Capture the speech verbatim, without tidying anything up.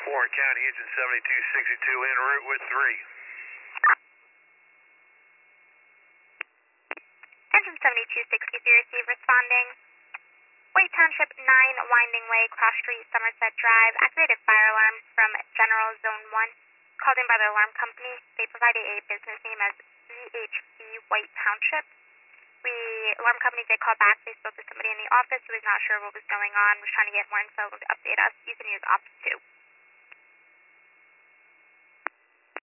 Warren County, engine seventy-two sixty-two en route with three. Engine seventy-two sixty-three receive responding. Wake Township nine Winding Way, Cross Street, Somerset Drive. Activated fire alarm from General Zone one. Called in by the alarm company. They provided a business name as V H B White Township. We, alarm company did call back. They spoke to somebody in the office who was not sure what was going on, was trying to get more info to update us. You can use option two.